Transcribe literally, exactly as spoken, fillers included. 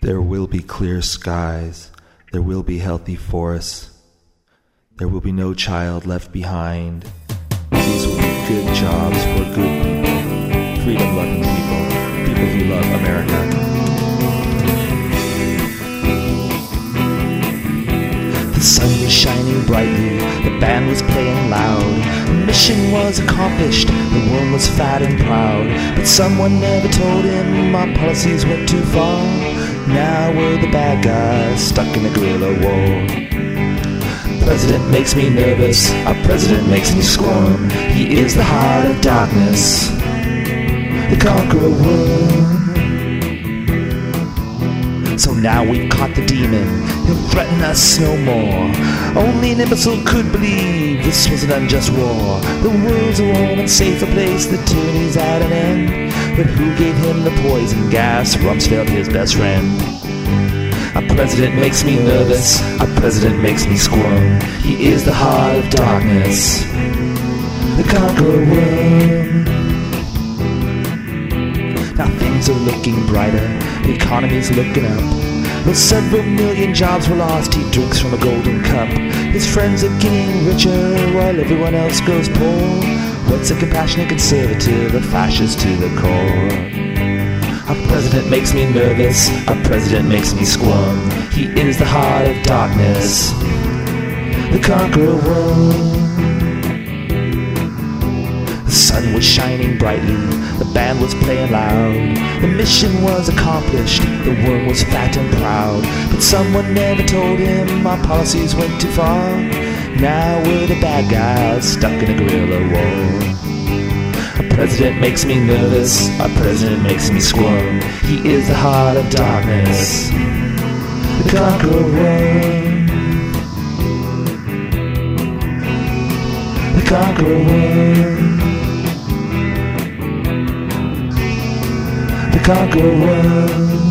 There will be clear skies. There will be healthy forests. There will be no child left behind. These will be good jobs for good people, freedom-loving people, people who love America. The sun was shining brightly, the band was playing loud. The mission was accomplished, the worm was fat and proud. But someone never told him our policies went too far. Now we're the bad guys, stuck in a guerrilla war. President makes me nervous, our president makes me squirm. He is the heart of darkness, the conqueror worm. So now we've caught the demon, he'll threaten us no more. Only an imbecile could believe this was an unjust war. The world's a warm and safer place, the tyranny's at an end. But who gave him the poison gas? Rumsfeld, his best friend. Our president makes me nervous, our president makes me squirm. He is the heart of darkness, the conqueror worm. Now things are looking brighter, the economy's looking up. Though several million jobs were lost, he drinks from a golden cup. His friends are getting richer while everyone else goes poor. What's a compassionate conservative, a fascist to the core? Our president makes me nervous, our president makes me squirm. He is the heart of darkness, the conqueror worm. The sun was shining brightly, the band was playing loud. The mission was accomplished, the worm was fat and proud. But someone never told him our policies went too far. Now we're the bad guys, stuck in a guerrilla war. Our president makes me nervous, our president makes me squirm. He is the heart of darkness, the conqueror worm. The conqueror worm. The conqueror worm.